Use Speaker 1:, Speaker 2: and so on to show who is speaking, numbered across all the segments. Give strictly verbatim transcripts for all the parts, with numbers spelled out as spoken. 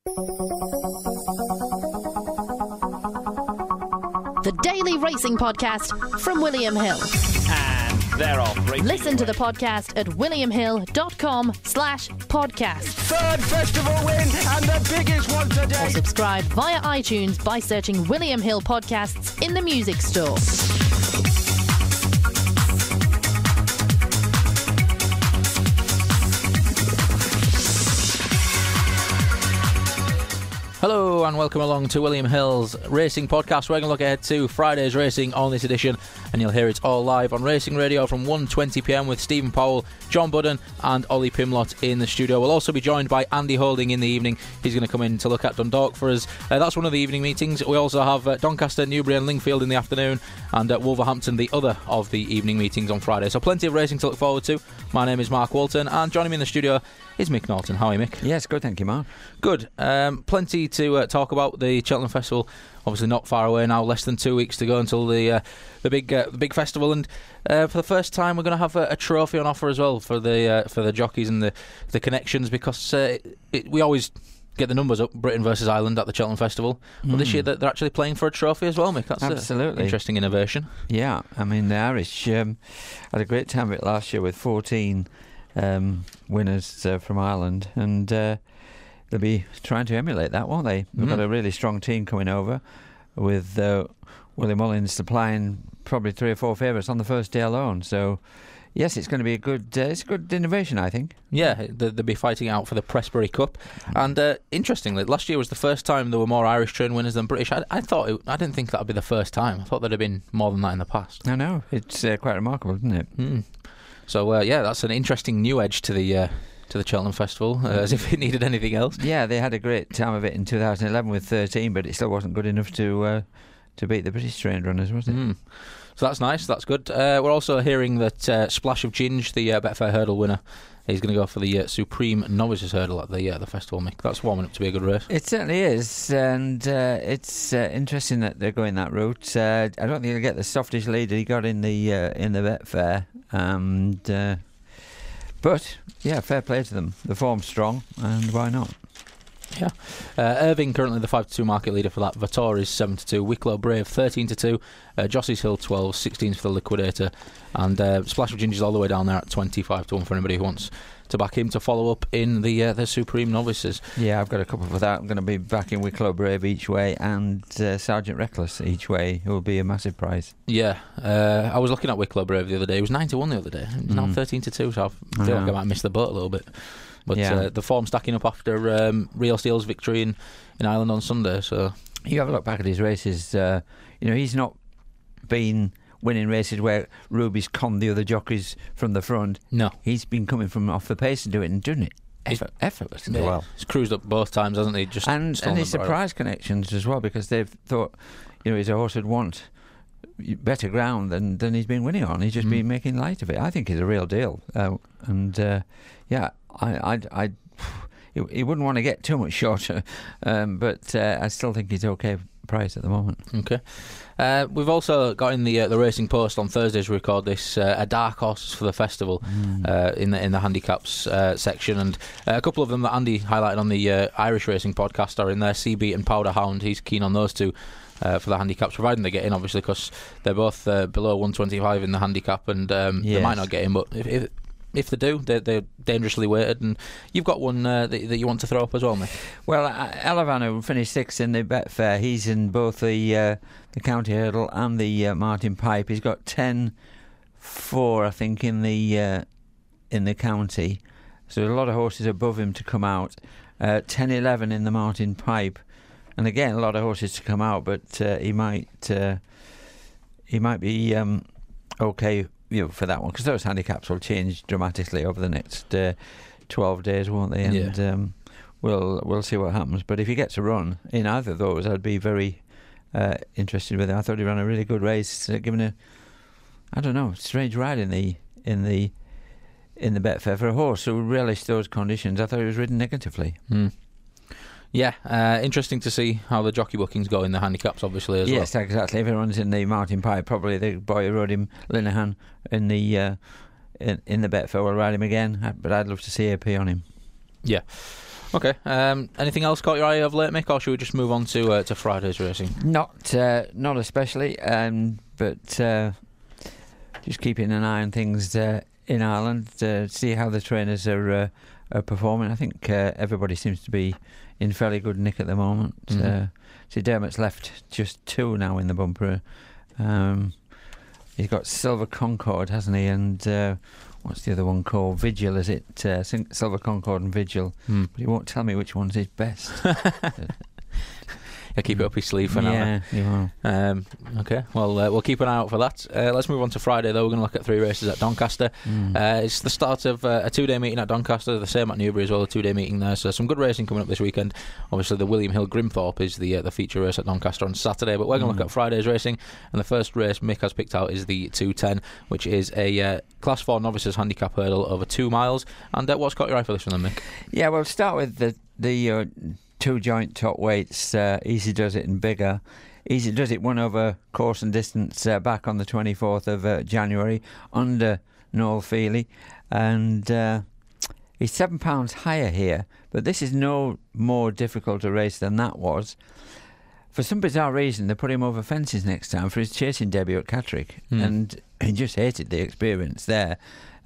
Speaker 1: The Daily Racing Podcast from William Hill.
Speaker 2: And they're off. Racing
Speaker 1: Listen to the podcast at williamhill.com slash podcast.
Speaker 2: Third festival win and the biggest one today.
Speaker 1: Or subscribe via iTunes by searching William Hill Podcasts in the music store.
Speaker 3: Hello and welcome along to William Hill's Racing Podcast. We're going to look ahead to Friday's racing on this edition, and you'll hear it all live on Racing Radio from one twenty p m with Stephen Powell, John Budden and Ollie Pimlott in the studio. We'll also be joined by Andy Holding in the evening. He's going to come in to look at Dundalk for us. Uh, that's one of the evening meetings. We also have uh, Doncaster, Newbury and Lingfield in the afternoon, and uh, Wolverhampton the other of the evening meetings on Friday. So plenty of racing to look forward to. My name is Mark Walton, and joining me in the studio is Mick Norton. How are you, Mick?
Speaker 4: Yes, good, thank you, Mark.
Speaker 3: Good. Um, plenty to uh, talk about. The Cheltenham Festival, obviously not far away now. Less than two weeks to go until the uh, the big uh, the big festival, and uh, for the first time, we're going to have a, a trophy on offer as well for the uh, for the jockeys and the the connections, because uh, it, we always get the numbers up, Britain versus Ireland at the Cheltenham Festival. But mm. this year they're actually playing for a trophy as well, Mick. That's
Speaker 4: absolutely
Speaker 3: an interesting innovation.
Speaker 4: Yeah, I mean the Irish um, had a great time of it last year with fourteen um, winners uh, from Ireland, and uh, they'll be trying to emulate that, won't they? They've mm. got a really strong team coming over, with uh, Willie Mullins supplying probably three or four favourites on the first day alone. So, yes, it's going to be a good, uh, it's a good innovation, I think.
Speaker 3: Yeah, they'll be fighting out for the Pressbury Cup, and uh, interestingly, last year was the first time there were more Irish train winners than British. I, I thought, it, I didn't think that would be the first time. I thought there'd have been more than that in the past.
Speaker 4: I know, it's uh, quite remarkable, isn't it?
Speaker 3: Mm. So, uh, yeah, that's an interesting new edge to the. Uh, to the Cheltenham Festival, uh, as if it needed anything else.
Speaker 4: Yeah, they had a great time of it in two thousand eleven with thirteen, but it still wasn't good enough to uh, to beat the British trained runners, was it?
Speaker 3: Mm. So that's nice, that's good. Uh, we're also hearing that uh, Splash of Ginge, the uh, Betfair Hurdle winner, is going to go for the uh, Supreme Novices Hurdle at the uh, the festival, Mick. That's warming up to be a good race.
Speaker 4: It certainly is, and uh, it's uh, interesting that they're going that route. Uh, I don't think he'll get the softish lead he got in the uh, in the Betfair, and uh, but yeah, fair play to them. The form's strong, and why not?
Speaker 3: Yeah. Uh, Irving currently the five to two market leader for that. Vittori's seven to two. Wicklow Brave thirteen to two. Uh, Jossie's Hill twelve, sixteen for the Liquidator, and uh, Splash of Ginger's all the way down there at twenty-five to one for anybody who wants to back him to follow up in the uh, the Supreme Novices.
Speaker 4: Yeah, I've got a couple for that. I'm going to be backing Wicklow Brave each way and uh, Sergeant Reckless each way, who will be a massive prize.
Speaker 3: Yeah, uh, I was looking at Wicklow Brave the other day. It was nine to one the other day. It's mm. now thirteen to two, so I feel I like I might miss the boat a little bit. But yeah. uh, the form stacking up after um, Real Steel's victory in, in Ireland on Sunday. So
Speaker 4: you have a look back at his races. Uh, you know, he's not been winning races where Ruby's conned the other jockeys from the front.
Speaker 3: No,
Speaker 4: he's been coming from off the pace and doing and doing it effort, effortlessly
Speaker 3: yeah.
Speaker 4: well.
Speaker 3: He's cruised up both times, hasn't he? Just
Speaker 4: and and his surprise connections as well, because they've thought, you know, he's a horse who'd want better ground than than he's been winning on. He's just mm. been making light of it. I think he's a real deal, uh, and uh, yeah. I, I, I, he wouldn't want to get too much shorter, um, but uh, I still think he's okay price at the moment.
Speaker 3: Okay. Uh, we've also got in the uh, the Racing Post on Thursdays. We record this uh, a dark horses for the festival mm. uh, in the in the handicaps uh, section, and uh, a couple of them that Andy highlighted on the uh, Irish Racing podcast are in there. Seabeat and Powder Hound. He's keen on those two. Uh, for the handicaps, providing they get in, obviously, because they're both uh, below one twenty-five in the handicap, and um, yes. they might not get in, but if, if If they do, they're, they're dangerously weighted, and you've got one uh, that, that you want to throw up as well, mate.
Speaker 4: Well, uh, Elavan, who finished sixth in the Betfair, he's in both the uh, the County Hurdle and the uh, Martin Pipe. He's got ten four, I think, in the uh, in the County. So a lot of horses above him to come out. Uh, ten eleven in the Martin Pipe, and again a lot of horses to come out, but uh, he might uh, he might be um, okay. You know, for that one, because those handicaps will change dramatically over the next uh, twelve days, won't they? And
Speaker 3: yeah.
Speaker 4: um, we'll we'll see what happens. But if he gets a run in either of those, I'd be very uh, interested with it. I thought he ran a really good race, uh, given a I don't know strange ride in the in the in the Betfair for a horse who relished those conditions. I thought he was ridden negatively.
Speaker 3: Mm. Yeah, uh, interesting to see how the jockey bookings go in the handicaps, obviously, as
Speaker 4: yes,
Speaker 3: well.
Speaker 4: Yes, exactly. If everyone's in the Martin Pipe, probably the boy who rode him, Linehan, in the uh, in, in the Betfair will ride him again. But I'd love to see A P on him.
Speaker 3: Yeah. Okay. Um, anything else caught your eye of late, Mick, or should we just move on to uh, to Friday's racing?
Speaker 4: Not uh, not especially, um, but uh, just keeping an eye on things uh, in Ireland to see how the trainers are, uh, are performing. I think uh, everybody seems to be in fairly good nick at the moment. Mm-hmm. Uh, see, Dermot's left just two now in the bumper. Um, he's got Silver Concord, hasn't he? And uh, what's the other one called? Vigil, is it? Uh, Silver Concord and Vigil.
Speaker 3: Mm.
Speaker 4: But he won't tell me which one's his best.
Speaker 3: Yeah, keep it up his sleeve for now.
Speaker 4: Yeah, you will.
Speaker 3: Um, okay, well, uh, we'll keep an eye out for that. Uh, let's move on to Friday, though. We're going to look at three races at Doncaster. Mm. Uh, it's the start of uh, a two-day meeting at Doncaster, the same at Newbury as well, a two-day meeting there. So some good racing coming up this weekend. Obviously, the William Hill Grimthorpe is the uh, the feature race at Doncaster on Saturday, but we're going to mm. look at Friday's racing. And the first race Mick has picked out is the two ten, which is a uh, Class four novices handicap hurdle over two miles. And uh, what's caught your eye for this one then, Mick?
Speaker 4: Yeah, we'll start with the... the uh, two joint top weights, uh, Easy Does It and Bigger. Easy Does It won over course and distance uh, back on the twenty-fourth of uh, January under Noel Feely, and uh, he's seven pounds higher here, but this is no more difficult a race than that was. For some bizarre reason, they put him over fences next time for his chasing debut at Catterick, mm. and he just hated the experience there,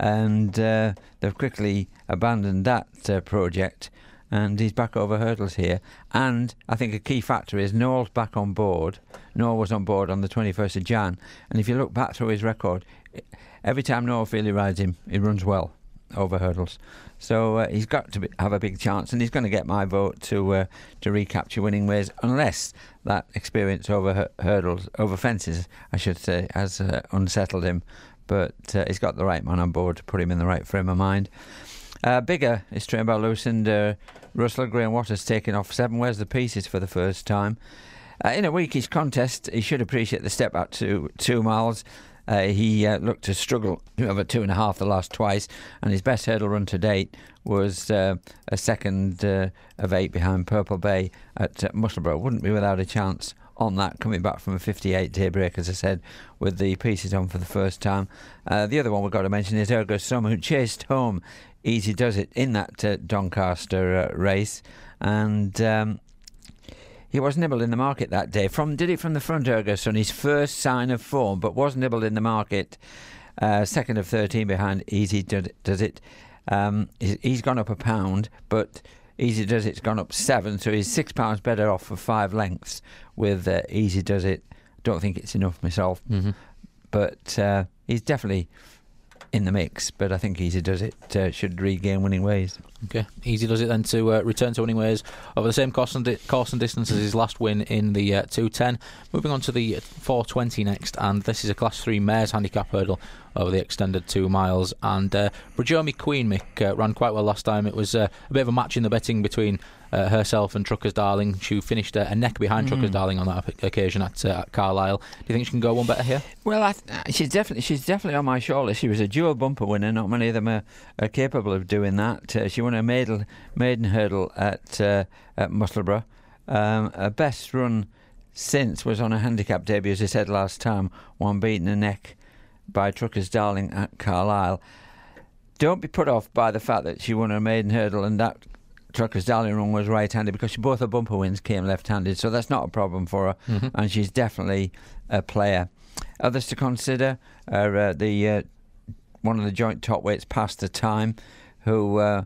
Speaker 4: and uh, they've quickly abandoned that uh, project. And he's back over hurdles here. And I think a key factor is Noel's back on board. Noel was on board on the twenty-first of January. And if you look back through his record, every time Noel Feely rides him, he runs well over hurdles. So uh, he's got to be, have a big chance. And he's going to get my vote to uh, to recapture winning ways, unless that experience over hu- hurdles, over fences, I should say, has uh, unsettled him. But uh, he's got the right man on board to put him in the right frame of mind. Uh, Bigger is trained by Lucinda Russell. Graham Waters taking off seven. Where's the pieces for the first time? Uh, in a weekish contest, he should appreciate the step out to two miles. Uh, he uh, looked to struggle over two and a half the last twice, and his best hurdle run to date was uh, a second uh, of eight behind Purple Bay at uh, Musselburgh. Wouldn't be without a chance on that, coming back from a fifty-eight daybreak, as I said, with the pieces on for the first time. Uh, the other one we've got to mention is Ergo Sum, who chased home Easy Does It in that uh, Doncaster uh, race, and um, he was nibbled in the market that day. From did it from the front, Ergo Sum, his first sign of form, but was nibbled in the market, uh, second of thirteen behind Easy Does It. Um, he's gone up a pound, but Easy Does It's gone up seven, so he's six pounds better off for five lengths with uh, Easy Does It. Don't think it's enough myself, mm-hmm. but uh, he's definitely in the mix, but I think Easy Does It uh, should regain winning ways.
Speaker 3: Okay, Easy Does It then to uh, return to winning ways over the same course and, di- course and distance as his last win in the uh, two ten. Moving on to the four twenty next, and this is a Class three mares handicap hurdle over the extended two miles. And uh, Brajomi Queen, Mick, uh, ran quite well last time. It was uh, a bit of a match in the betting between uh, herself and Trucker's Darling. She finished uh, a neck behind mm. Trucker's Darling on that occasion at, uh, at Carlisle. Do you think she can go one better here?
Speaker 4: Well, I th- she's definitely she's definitely on my shortlist. She was a dual bumper winner. Not many of them are, are capable of doing that. Uh, she won a maiden, maiden hurdle at uh, at Musselburgh. Um, her best run since was on a handicap debut, as I said last time, one beaten a neck by Trucker's Darling at Carlisle. Don't be put off by the fact that she won her maiden hurdle and that Trucker's Darling run was right-handed, because both her bumper wins came left-handed, so that's not a problem for her, mm-hmm. and she's definitely a player. Others to consider are uh, the uh, one of the joint top weights past the time, who uh,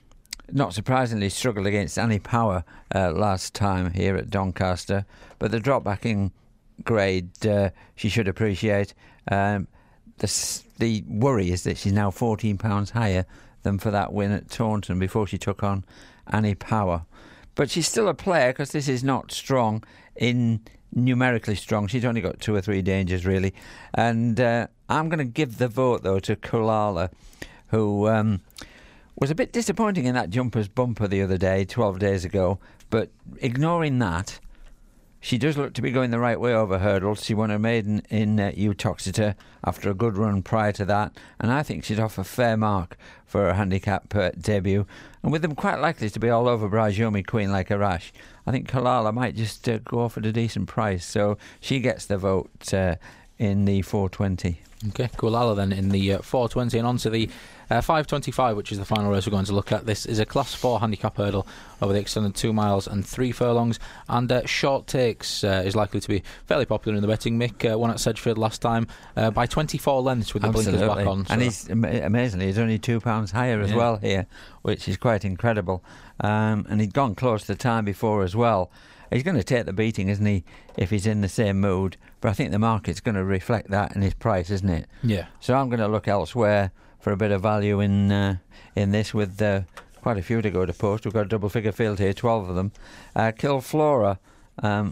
Speaker 4: not surprisingly struggled against Annie Power uh, last time here at Doncaster, but the drop back in grade uh, she should appreciate. Um, the, the worry is that she's now fourteen pounds higher than for that win at Taunton before she took on Annie Power. But she's still a player, because this is not strong, in numerically strong. She's only got two or three dangers, really. And uh, I'm going to give the vote, though, to Kulala, who um, was a bit disappointing in that jumper's bumper the other day, twelve days ago. But ignoring that, she does look to be going the right way over hurdles. She won her maiden in uh, Utoxeter after a good run prior to that, and I think she's off a fair mark for her handicap uh, debut. And with them quite likely to be all over Brajomi Queen like a rash, I think Kalala might just uh, go off at a decent price. So she gets the vote uh, in the four twenty.
Speaker 3: Okay, Kulala then in the uh, four twenty, and on to the Uh, five twenty-five, which is the final race we're going to look at. This is a Class four handicap hurdle over the extended two miles and three furlongs, and uh, short takes uh, is likely to be fairly popular in the betting. Mick uh, won at Sedgefield last time uh, by twenty-four lengths with the
Speaker 4: Absolutely.
Speaker 3: blinkers back on. So.
Speaker 4: And he's ama- amazingly, he's only two pounds higher as
Speaker 3: Yeah.
Speaker 4: well here, which is quite incredible. Um, and he'd gone close the time before as well. He's going to take the beating, isn't he, if he's in the same mood? But I think the market's going to reflect that in his price, isn't it?
Speaker 3: Yeah.
Speaker 4: So I'm going to look elsewhere for a bit of value in uh, in this, with uh, quite a few to go to post. We've got a double figure field here, twelve of them. Uh, Kilflora um,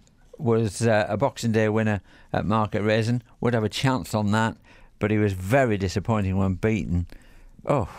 Speaker 4: was uh, a Boxing Day winner at Market Raisin. Would have a chance on that, but he was very disappointing when beaten. Oh,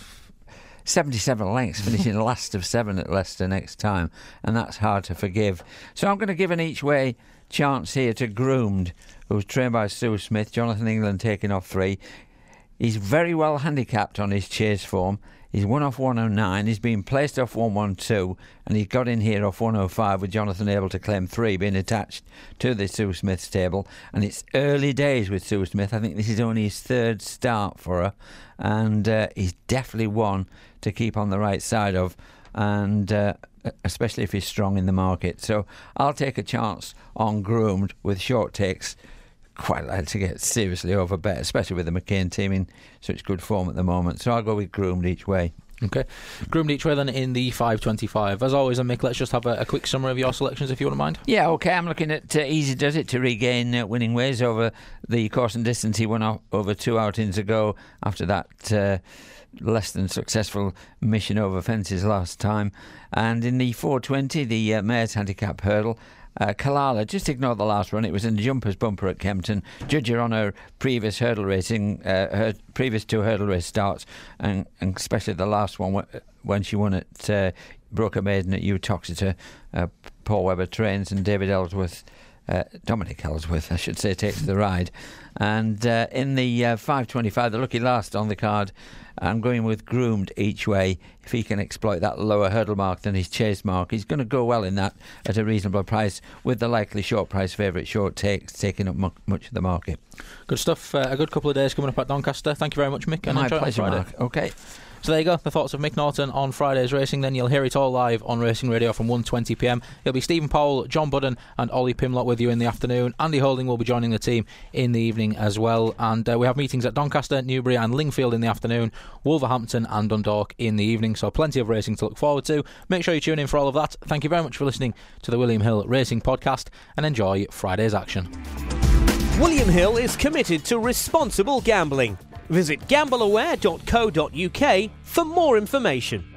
Speaker 4: seventy-seven lengths, finishing last of seven at Leicester next time, and that's hard to forgive. So I'm going to give an each way chance here to Groomed, who's trained by Sue Smith. Jonathan England taking off three. He's very well handicapped on his chase form. He's one off one oh nine, he's been placed off one twelve, and he's got in here off one oh five, with Jonathan able to claim three, being attached to the Sue Smith stable. And it's early days with Sue Smith. I think this is only his third start for her, and uh, he's definitely one to keep on the right side of, and uh, especially if he's strong in the market. So I'll take a chance on Groomed with short takes. Quite like to get seriously over bet, especially with the McCain team in such good form at the moment. So I'll go with Groomed each way.
Speaker 3: Okay. Groomed each way then in the five twenty-five. As always, and Mick, let's just have a, a quick summary of your selections if you wouldn't mind.
Speaker 4: Yeah, okay. I'm looking at uh, Easy Does It to regain uh, winning ways over the course and distance he won off over two outings ago after that uh, less than successful mission over fences last time. And in the four twenty, the uh, Mayor's Handicap Hurdle, Uh, Kalala, just ignore the last run. It was in the Jumpers bumper at Kempton. Judge her on her previous hurdle racing, uh, her previous two hurdle race starts, and, and especially the last one when she won at uh, Broker Maiden at Utoxeter. Uh, Paul Webber trains, and David Ellsworth, uh, Dominic Ellsworth, I should say, takes the ride. And uh, in the uh, five twenty-five, the lucky last on the card, I'm going with Groomed each way. If he can exploit that lower hurdle mark than his chase mark, he's going to go well in that at a reasonable price, with the likely short price favourite Short Takes taking up mu- much of the market.
Speaker 3: Good stuff. Uh, a good couple of days coming up at Doncaster. Thank you very much, Mick. And
Speaker 4: My
Speaker 3: enjoy it on
Speaker 4: pleasure,
Speaker 3: Friday.
Speaker 4: Mark. Okay.
Speaker 3: So there you go, the thoughts of Mick Norton on Friday's racing. Then you'll hear it all live on Racing Radio from one twenty p m. It'll be Stephen Powell, John Budden and Ollie Pimlott with you in the afternoon. Andy Holding will be joining the team in the evening as well. And uh, we have meetings at Doncaster, Newbury and Lingfield in the afternoon, Wolverhampton and Dundalk in the evening. So plenty of racing to look forward to. Make sure you tune in for all of that. Thank you very much for listening to the William Hill Racing Podcast, and enjoy Friday's action.
Speaker 5: William Hill is committed to responsible gambling. Visit gambleaware dot co dot uk for more information.